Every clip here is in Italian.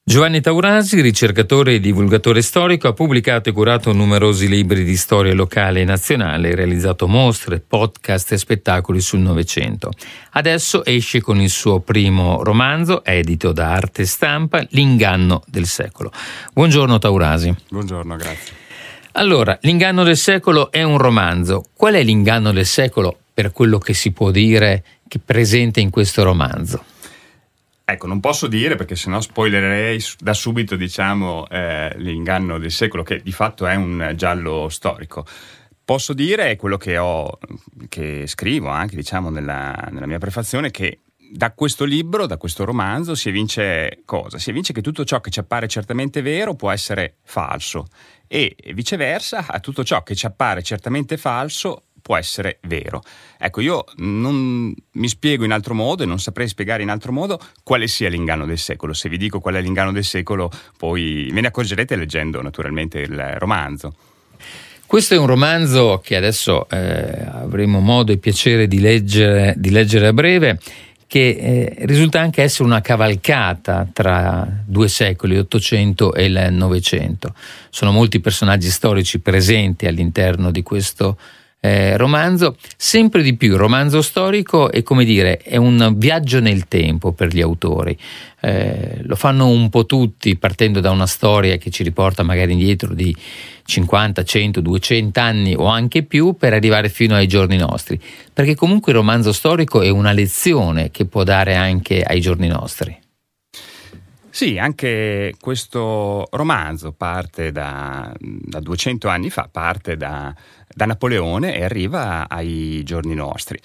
Giovanni Taurasi, ricercatore e divulgatore storico, ha pubblicato e curato numerosi libri di storia locale e nazionale, realizzato mostre, podcast e spettacoli sul Novecento. Adesso esce con il suo primo romanzo, edito da Arte Stampa, L'inganno del secolo. Buongiorno Taurasi. Buongiorno, grazie. Allora, L'inganno del secolo è un romanzo. Qual è l'inganno del secolo, per quello che si può dire, che è presente in questo romanzo? Ecco, non posso dire perché sennò spoilerei da subito, L'inganno del secolo, che di fatto è un giallo storico. Posso dire quello che scrivo anche, nella mia prefazione, che da questo libro, da questo romanzo, si evince cosa? Si evince che tutto ciò che ci appare certamente vero può essere falso e viceversa, a tutto ciò che ci appare certamente falso può essere vero. Ecco, io non mi spiego in altro modo e non saprei spiegare in altro modo quale sia l'inganno del secolo. Se vi dico qual è l'inganno del secolo, poi ve ne accorgerete leggendo naturalmente il romanzo. Questo è un romanzo che adesso avremo modo e piacere di leggere a breve, che risulta anche essere una cavalcata tra due secoli, l'Ottocento e il Novecento. Sono molti personaggi storici presenti all'interno di questo romanzo. Sempre di più il romanzo storico è, come dire, è un viaggio nel tempo per gli autori. Lo fanno un po' tutti, partendo da una storia che ci riporta magari indietro di 50, 100, 200 anni o anche più, per arrivare fino ai giorni nostri, perché comunque il romanzo storico è una lezione che può dare anche ai giorni nostri. Sì, anche questo romanzo parte da 200 anni fa, parte da Napoleone e arriva ai giorni nostri.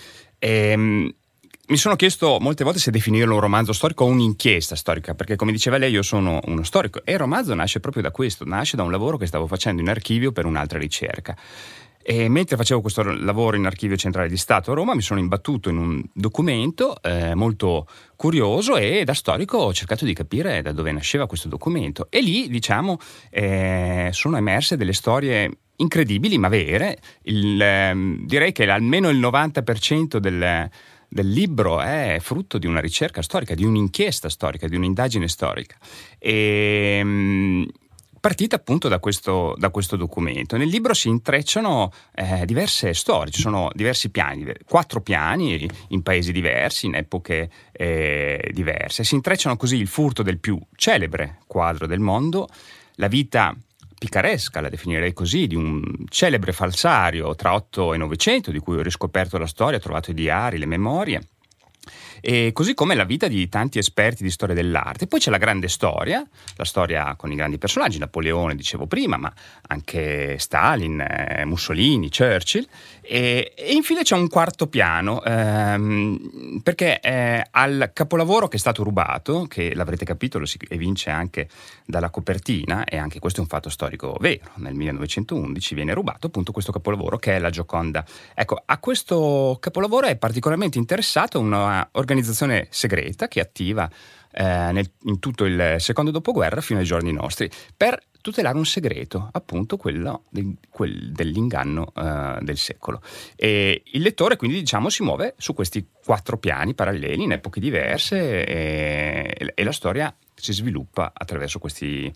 Mi sono chiesto molte volte se definirlo un romanzo storico o un'inchiesta storica, perché come diceva lei io sono uno storico e il romanzo nasce proprio da questo, nasce da un lavoro che stavo facendo in archivio per un'altra ricerca. E mentre facevo questo lavoro in Archivio Centrale di Stato a Roma mi sono imbattuto in un documento molto curioso e da storico ho cercato di capire da dove nasceva questo documento e lì sono emerse delle storie incredibili ma vere. Direi che almeno il 90% del libro è frutto di una ricerca storica, di un'inchiesta storica, di un'indagine storica. Partita appunto da questo documento. Nel libro si intrecciano diverse storie, ci sono diversi piani, 4 piani in paesi diversi, in epoche diverse. Si intrecciano così il furto del più celebre quadro del mondo, la vita picaresca, la definirei così, di un celebre falsario tra 8 e 900, di cui ho riscoperto la storia, ho trovato i diari, le memorie, e così come la vita di tanti esperti di storia dell'arte. Poi c'è la grande storia, la storia con i grandi personaggi, Napoleone dicevo prima, ma anche Stalin, Mussolini, Churchill, e infine c'è un quarto piano, perché al capolavoro che è stato rubato, che l'avrete capito lo si evince anche dalla copertina, e anche questo è un fatto storico vero, nel 1911 viene rubato appunto questo capolavoro che è la Gioconda. Ecco, a questo capolavoro è particolarmente interessato una organizzazione segreta che è attiva in tutto il secondo dopoguerra fino ai giorni nostri per tutelare un segreto, appunto quello dell'inganno del secolo. E il lettore quindi si muove su questi 4 piani paralleli in epoche diverse e la storia si sviluppa attraverso queste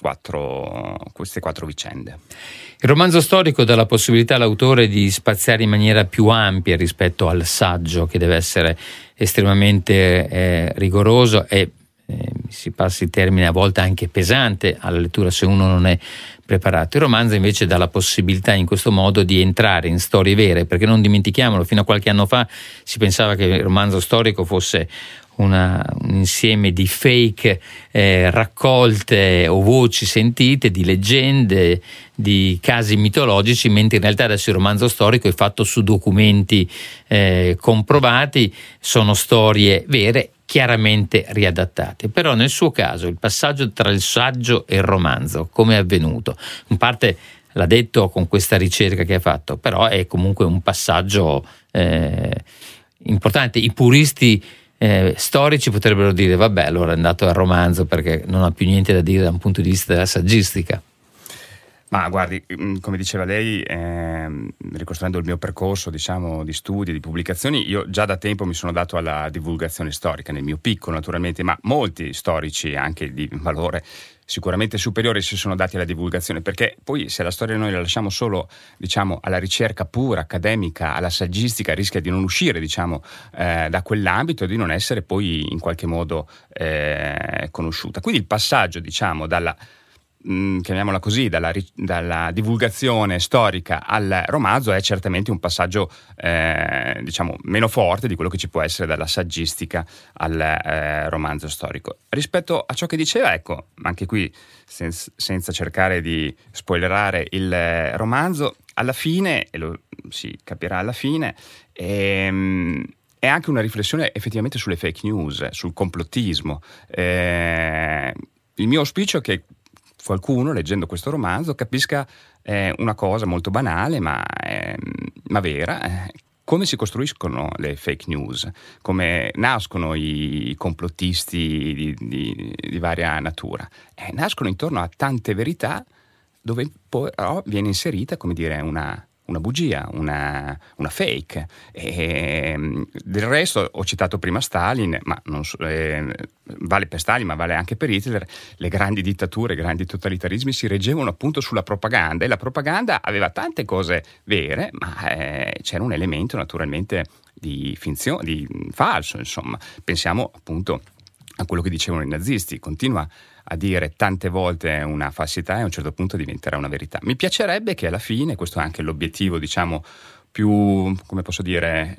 4 vicende. Il romanzo storico dà la possibilità all'autore di spaziare in maniera più ampia rispetto al saggio, che deve essere estremamente rigoroso e si passi il termine a volte anche pesante alla lettura se uno non è preparato. Il romanzo invece dà la possibilità in questo modo di entrare in storie vere, perché non dimentichiamolo, fino a qualche anno fa si pensava che il romanzo storico fosse un insieme di fake raccolte o voci sentite, di leggende, di casi mitologici, mentre in realtà adesso il romanzo storico è fatto su documenti comprovati, sono storie vere, chiaramente riadattate. Però nel suo caso il passaggio tra il saggio e il romanzo, come è avvenuto? In parte l'ha detto con questa ricerca che ha fatto, però è comunque un passaggio importante. I puristi storici potrebbero dire vabbè, allora è andato al romanzo perché non ha più niente da dire da un punto di vista della saggistica. Ma guardi, come diceva lei, ricostruendo il mio percorso, diciamo, di studi, di pubblicazioni, io già da tempo mi sono dato alla divulgazione storica, nel mio piccolo naturalmente, ma molti storici anche di valore sicuramente superiore si sono dati alla divulgazione, perché poi se la storia noi la lasciamo solo, diciamo, alla ricerca pura, accademica, alla saggistica, rischia di non uscire, diciamo, da quell'ambito e di non essere poi in qualche modo conosciuta. Quindi il passaggio, diciamo, chiamiamola così, dalla divulgazione storica al romanzo è certamente un passaggio diciamo meno forte di quello che ci può essere dalla saggistica al romanzo storico. Rispetto a ciò che diceva, ecco, anche qui senza cercare di spoilerare il romanzo, alla fine, e lo si capirà alla fine, è anche una riflessione effettivamente sulle fake news, sul complottismo. Il mio auspicio è che qualcuno, leggendo questo romanzo, capisca una cosa molto banale ma vera, come si costruiscono le fake news, come nascono i complottisti di varia natura. Nascono intorno a tante verità dove poi viene inserita, come dire, una bugia, una fake. Del resto ho citato prima Stalin, ma non vale per Stalin, ma vale anche per Hitler. Le grandi dittature, i grandi totalitarismi si reggevano appunto sulla propaganda, e la propaganda aveva tante cose vere, ma c'era un elemento naturalmente di finzione, di falso, insomma. Pensiamo appunto a quello che dicevano i nazisti: continua a dire tante volte una falsità e a un certo punto diventerà una verità. Mi piacerebbe che alla fine, questo è anche l'obiettivo, diciamo, più, come posso dire,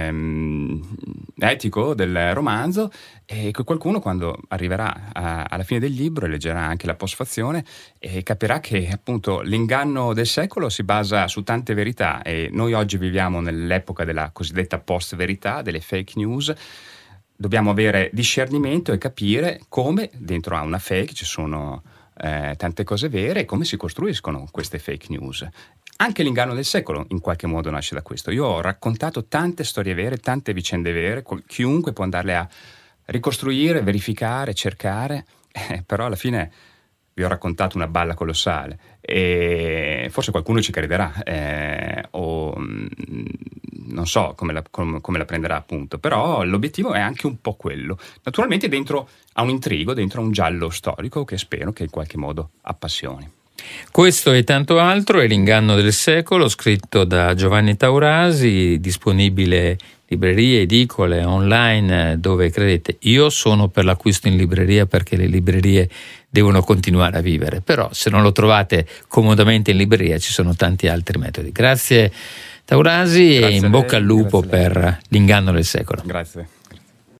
etico del romanzo, e che qualcuno, quando arriverà alla fine del libro e leggerà anche la postfazione, capirà che appunto l'inganno del secolo si basa su tante verità, e noi oggi viviamo nell'epoca della cosiddetta post-verità, delle fake news. Dobbiamo avere discernimento e capire come dentro a una fake ci sono tante cose vere, e come si costruiscono queste fake news. Anche l'inganno del secolo in qualche modo nasce da questo. Io ho raccontato tante storie vere, tante vicende vere, chiunque può andarle a ricostruire, verificare, cercare, però alla fine vi ho raccontato una balla colossale, e forse qualcuno ci crederà o non so come la prenderà, appunto, però l'obiettivo è anche un po' quello, naturalmente dentro a un intrigo, dentro a un giallo storico che spero che in qualche modo appassioni. Questo e tanto altro è L'inganno del secolo, scritto da Giovanni Taurasi, disponibile librerie, edicole, online, dove credete. Io sono per l'acquisto in libreria, perché le librerie devono continuare a vivere, però se non lo trovate comodamente in libreria ci sono tanti altri metodi. Grazie Taurasi, e in bocca al lupo per L'inganno del secolo. Grazie.